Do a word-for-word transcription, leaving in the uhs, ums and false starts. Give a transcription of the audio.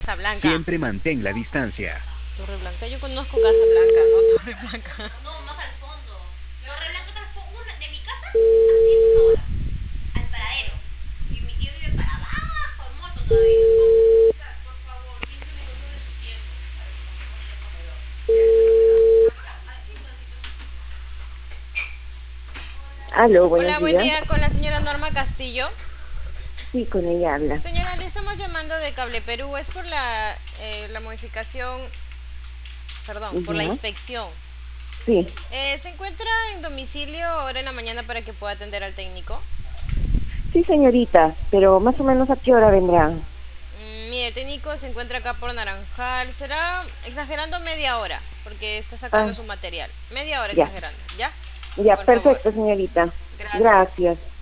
Casa Blanca. Siempre mantén la distancia. Torre Blanca, yo conozco Casa Blanca, no Torre Blanca. No, más al fondo. Torre Blanca está fo- una, de mi casa a diez horas. Al paradero. Y mi tío vive para abajo, en moto todavía. Por favor, quince minutos de su tiempo. Aló, buenos Hola, buen días. día con la señora Norma Castillo. Sí, con ella habla. Señora, le estamos llamando de Cable Perú, es por la, eh, la modificación, perdón, por la Ya. inspección. Sí, Eh, ¿Se encuentra en domicilio ahora en la mañana para que pueda atender al técnico? sí, señorita, pero más o menos a qué hora vendrán. Mm, mire, el técnico se encuentra acá por Naranjal, será exagerando media hora, porque está sacando Ah, su material. Media hora ya, exagerando, ¿ya? ya, Por favor. perfecto, señorita. Gracias. Gracias.